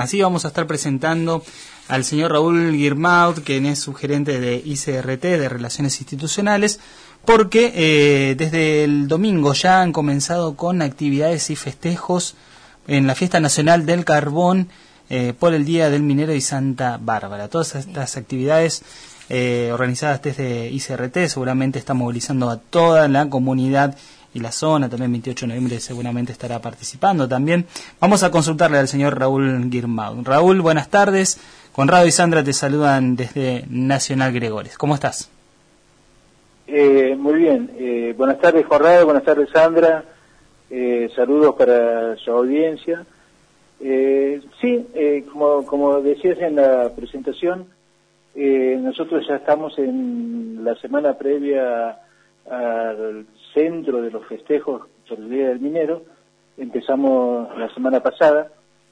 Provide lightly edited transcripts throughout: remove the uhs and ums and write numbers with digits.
Así vamos a estar presentando al señor Raúl Guirmaud, quien es subgerente de ICRT, de Relaciones Institucionales, porque desde el domingo ya han comenzado con actividades y festejos en la Fiesta Nacional del Carbón por el Día del Minero y Santa Bárbara. Todas estas actividades organizadas desde ICRT seguramente están movilizando a toda la comunidad y la zona. También 28 de noviembre seguramente estará participando también. Vamos a consultarle al señor Raúl Guirmaud. Raúl, buenas tardes. Conrado y Sandra te saludan desde Nacional Gregores. ¿Cómo estás? Muy bien. Buenas tardes, Conrado. Buenas tardes, Sandra. Saludos para su audiencia. Sí, como decías en la presentación, nosotros ya estamos en la semana previa al centro de los festejos por el Día del Minero. Empezamos la semana pasada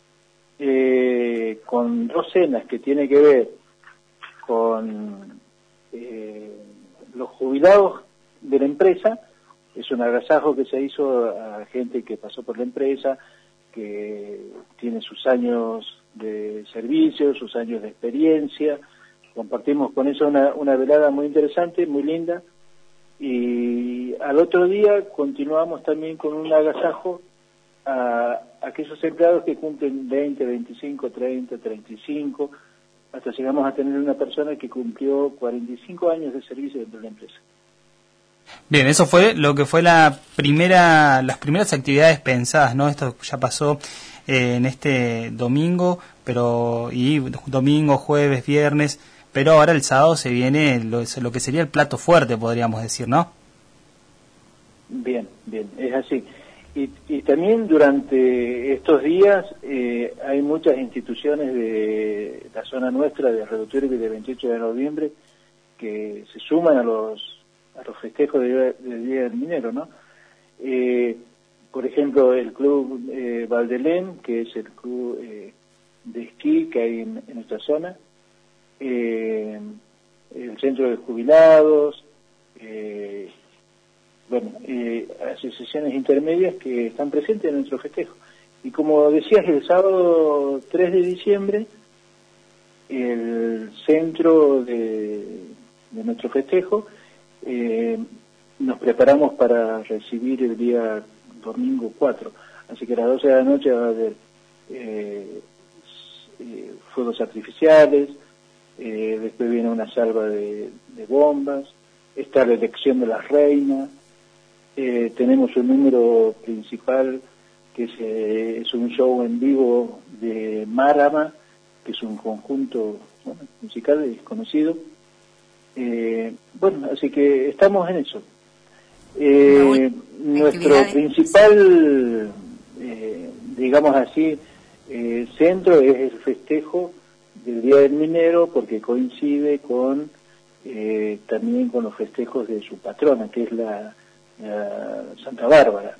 con dos cenas que tienen que ver con los jubilados de la empresa. Es un agasajo que se hizo a gente que pasó por la empresa, que tiene sus años de servicio, sus años de experiencia. Compartimos con eso una velada muy interesante, muy linda. Y al otro día continuamos también con un agasajo a aquellos empleados que cumplen 20, 25, 30, 35, hasta llegamos a tener una persona que cumplió 45 años de servicio dentro de la empresa. Bien, eso fue lo que fue las primeras actividades pensadas, ¿no? Esto ya pasó en este domingo, domingo, jueves, viernes, pero ahora el sábado se viene lo que sería el plato fuerte, podríamos decir, ¿no? Bien, es así. Y también durante estos días hay muchas instituciones de la zona nuestra, de Río Turbio y de 28 de noviembre, que se suman a los festejos del Día del Minero, ¿no? Por ejemplo, el Club Valdelén, que es el club de esquí que hay en nuestra zona, el Centro de Jubilados, asociaciones intermedias que están presentes en nuestro festejo. Y como decías, el sábado 3 de diciembre, el centro de nuestro festejo, nos preparamos para recibir el día domingo 4. Así que a las 12 de la noche va a haber fuegos artificiales, después viene una salva de bombas, está la elección de la reina. Tenemos un número principal que es un show en vivo de Marama, que es un conjunto musical desconocido. Así que estamos en eso. Nuestro principal, digamos así, centro es el festejo del Día del Minero, porque coincide con también con los festejos de su patrona, que es la Santa Bárbara.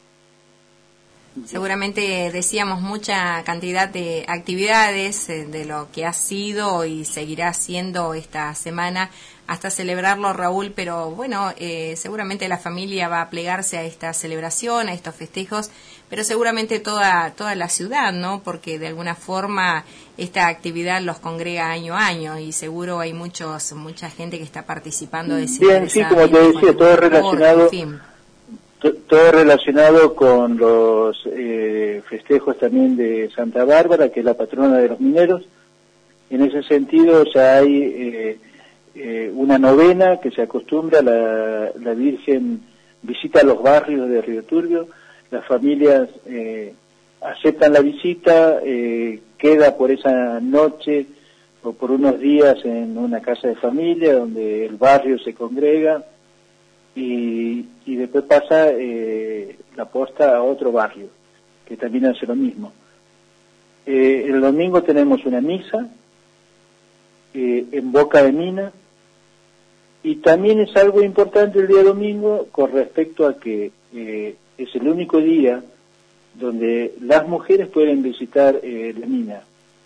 Seguramente decíamos mucha cantidad de actividades de lo que ha sido y seguirá siendo esta semana hasta celebrarlo, Raúl, pero bueno, seguramente la familia va a plegarse a esta celebración, a estos festejos, pero seguramente toda la ciudad, ¿no? Porque de alguna forma esta actividad los congrega año a año y seguro hay mucha gente que está participando de bien, sí, como te decía, todo relacionado, en fin. Todo relacionado con los festejos también de Santa Bárbara, que es la patrona de los mineros. En ese sentido ya hay una novena que se acostumbra, la Virgen visita los barrios de Río Turbio, las familias aceptan la visita, queda por esa noche o por unos días en una casa de familia donde el barrio se congrega, y después pasa la posta a otro barrio, que también hace lo mismo. El domingo tenemos una misa en Boca de Mina, y también es algo importante el día domingo con respecto a que es el único día donde las mujeres pueden visitar la mina.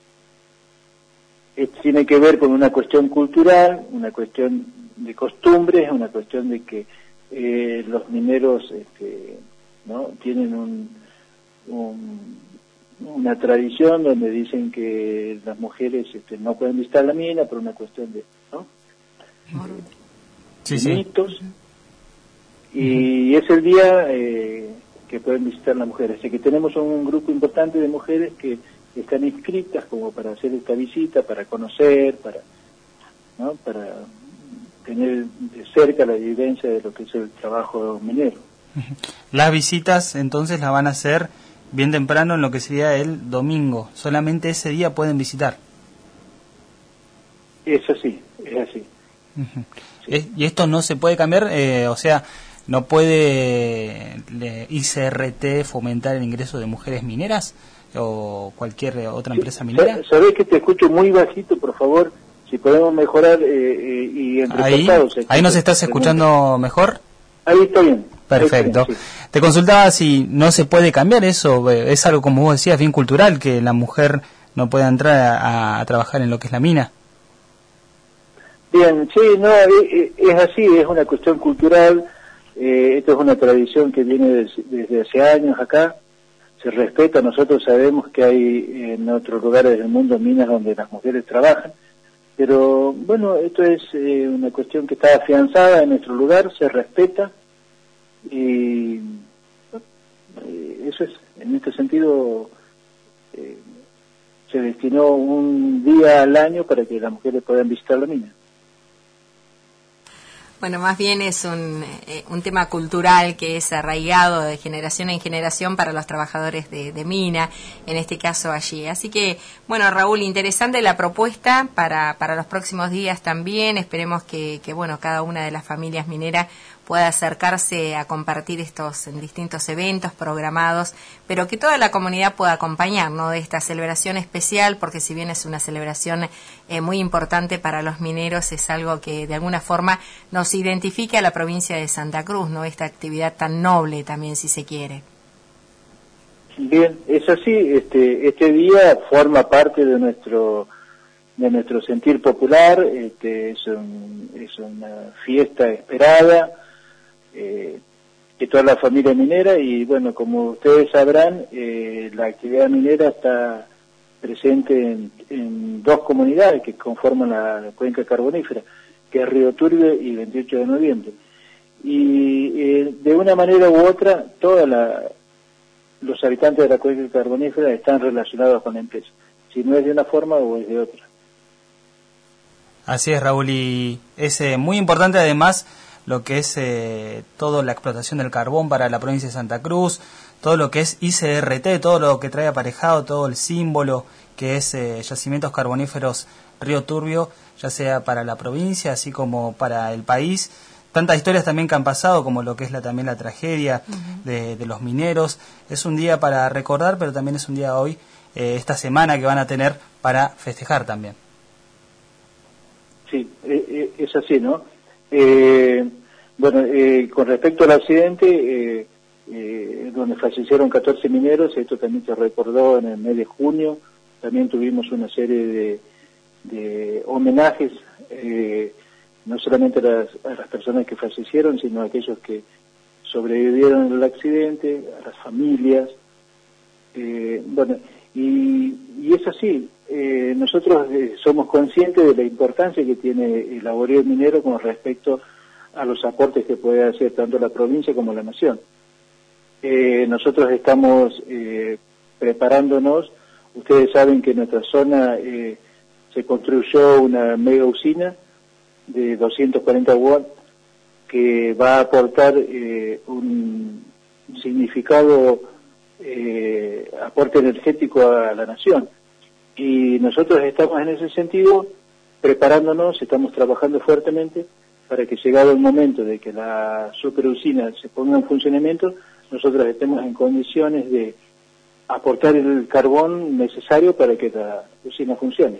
Tiene que ver con una cuestión cultural, una cuestión de costumbres, una cuestión de que los mineros ¿no? tienen una tradición donde dicen que las mujeres no pueden visitar la mina por una cuestión de, ¿no? Sí, mitos, y es el día que pueden visitar las mujeres. Así que tenemos un grupo importante de mujeres que están inscritas como para hacer esta visita, para conocer, ¿no? Para tener de cerca la evidencia de lo que es el trabajo minero. Las visitas entonces las van a hacer bien temprano en lo que sería el domingo. Solamente ese día pueden visitar. Es así, es así. Sí. ¿Y esto no se puede cambiar? O sea, ¿no puede ICRT fomentar el ingreso de mujeres mineras o cualquier otra empresa minera? ¿Sabés que te escucho muy bajito, por favor? Si podemos mejorar y entrecortados. ¿Ahí nos estás escuchando mejor? Ahí está bien. Perfecto. Ahí está bien, sí. Te consultaba si no se puede cambiar eso. Es algo, como vos decías, bien cultural, que la mujer no pueda entrar a trabajar en lo que es la mina. Bien, sí, no, es así, es una cuestión cultural. Esto es una tradición que viene desde hace años acá. Se respeta. Nosotros sabemos que hay en otros lugares del mundo minas donde las mujeres trabajan. Pero bueno, esto es una cuestión que está afianzada en nuestro lugar, se respeta y eso es, en este sentido se destinó un día al año para que las mujeres puedan visitar la mina. Bueno, más bien es un tema cultural que es arraigado de generación en generación para los trabajadores de mina, en este caso allí. Así que, bueno, Raúl, interesante la propuesta para los próximos días también. Esperemos que bueno, cada una de las familias mineras pueda acercarse a compartir estos en distintos eventos programados, pero que toda la comunidad pueda acompañar, ¿no?, de esta celebración especial, porque si bien es una celebración muy importante para los mineros, es algo que de alguna forma nos identifica a la provincia de Santa Cruz, ¿no?, esta actividad tan noble también, si se quiere. Bien, es así. Este día forma parte de nuestro sentir popular. Es una fiesta esperada, que toda la familia minera, y bueno, como ustedes sabrán, la actividad minera está presente en dos comunidades que conforman la cuenca carbonífera, que es Río Turbio y 28 de noviembre. Y de una manera u otra, los habitantes de la cuenca carbonífera están relacionados con la empresa, si no es de una forma o es de otra. Así es, Raúl, y es muy importante además lo que es toda la explotación del carbón para la provincia de Santa Cruz, todo lo que es ICRT, todo lo que trae aparejado, todo el símbolo que es Yacimientos Carboníferos Río Turbio, ya sea para la provincia, así como para el país. Tantas historias también que han pasado, como lo que es también la tragedia de los mineros. Es un día para recordar, pero también es un día hoy, esta semana que van a tener para festejar también. Sí, es así, ¿no? Bueno, con respecto al accidente, donde fallecieron 14 mineros, esto también se recordó en el mes de junio. También tuvimos una serie de homenajes, no solamente a las personas que fallecieron, sino a aquellos que sobrevivieron al accidente, a las familias. Bueno, y es así. Nosotros somos conscientes de la importancia que tiene el laboreo minero con respecto a los aportes que puede hacer tanto la provincia como la nación. Nosotros estamos preparándonos. Ustedes saben que en nuestra zona se construyó una mega usina de 240 watts que va a aportar un significado aporte energético a la nación. Y nosotros estamos en ese sentido preparándonos, estamos trabajando fuertemente para que, llegado el momento de que la superusina se ponga en funcionamiento, nosotros estemos en condiciones de aportar el carbón necesario para que la usina funcione.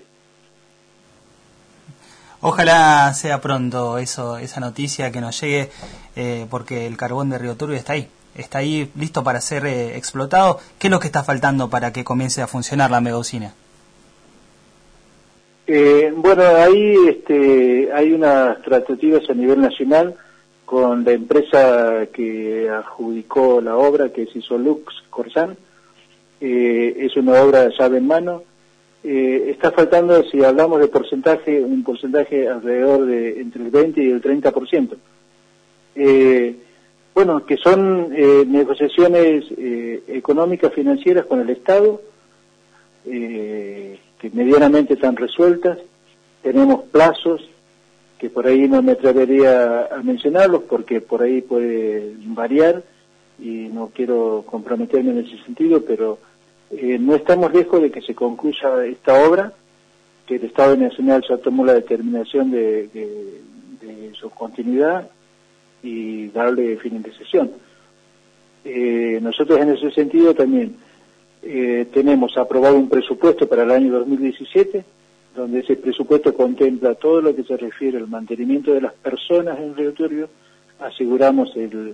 Ojalá sea pronto esa noticia que nos llegue, porque el carbón de Río Turbio está ahí listo para ser explotado. ¿Qué es lo que está faltando para que comience a funcionar la mega usina? Bueno, ahí hay unas tratativas a nivel nacional con la empresa que adjudicó la obra, que es Isolux Corsan, es una obra llave en mano. Está faltando, si hablamos de porcentaje, un porcentaje alrededor de entre el 20 y el 30%. Bueno, que son negociaciones económicas, financieras con el Estado, que medianamente están resueltas. Tenemos plazos que por ahí no me atrevería a mencionarlos porque por ahí puede variar y no quiero comprometerme en ese sentido, pero no estamos lejos de que se concluya esta obra, que el Estado Nacional ya tomó la determinación de su continuidad y darle finalización. Nosotros en ese sentido también tenemos aprobado un presupuesto para el año 2017, donde ese presupuesto contempla todo lo que se refiere al mantenimiento de las personas en Río Turbio, aseguramos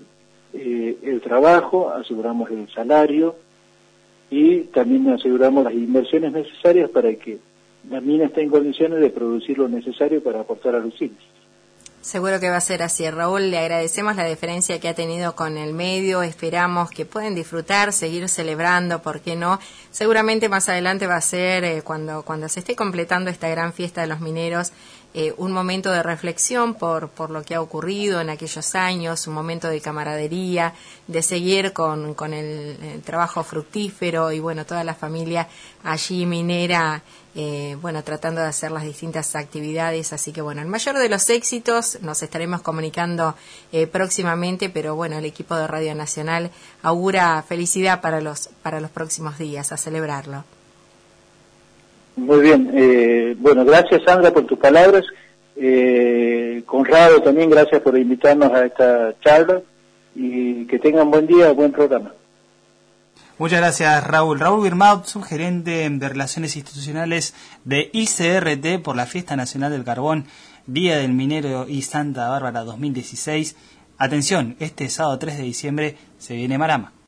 el trabajo, aseguramos el salario y también aseguramos las inversiones necesarias para que la mina esté en condiciones de producir lo necesario para aportar a los cines. Seguro que va a ser así, Raúl. Le agradecemos la deferencia que ha tenido con el medio. Esperamos que puedan disfrutar, seguir celebrando, ¿por qué no? Seguramente más adelante va a ser, cuando se esté completando esta gran fiesta de los mineros, un momento de reflexión por lo que ha ocurrido en aquellos años, un momento de camaradería, de seguir con el trabajo fructífero y bueno, toda la familia allí minera, bueno, tratando de hacer las distintas actividades. Así que bueno, el mayor de los éxitos, nos estaremos comunicando próximamente, pero bueno, el equipo de Radio Nacional augura felicidad para los próximos días, a celebrarlo. Muy bien, bueno, gracias Sandra por tus palabras, Conrado también gracias por invitarnos a esta charla y que tengan buen día, buen programa. Muchas gracias Raúl. Raúl Guirmaut, subgerente de Relaciones Institucionales de ICRT por la Fiesta Nacional del Carbón, Día del Minero y Santa Bárbara 2016. Atención, este sábado 3 de diciembre se viene Marama.